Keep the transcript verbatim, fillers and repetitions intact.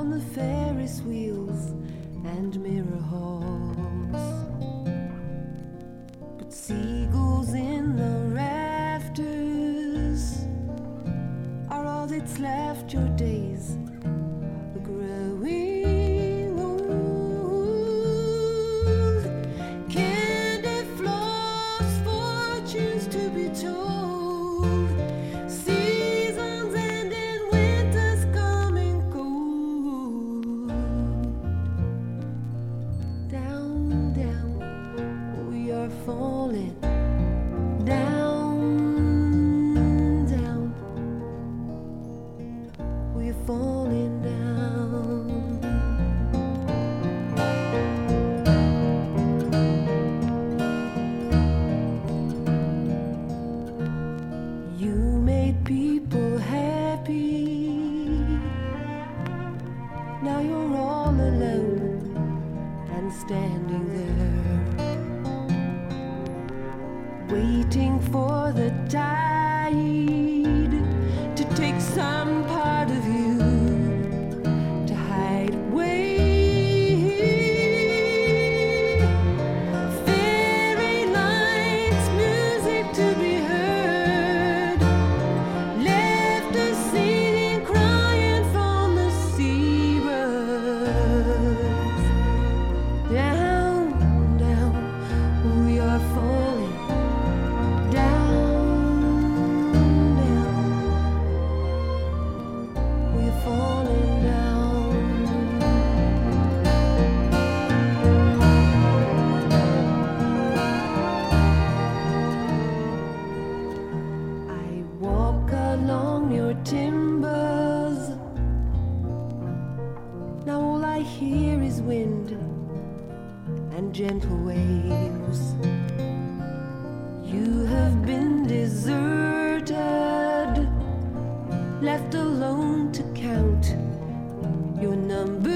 on the Ferris wheels and mirror halls. But seagulls in the rafters are all that's left. Your days are growing old. Candy floss, fortunes to be told. Seasons ending, winter's coming cold. Down, down, we are falling. Down, down, we're falling down. You made people happy. Now you're all alone and standing there, waiting for the tide to take some part of you to hide away. Fairy lights, music to be heard, left us singing, crying from the sea birds. Down, down, we are falling. Down, down, we're falling down. I walk along your timbers. Now all I hear is wind and gentle waves. You have been deserted, left alone to count your numbers.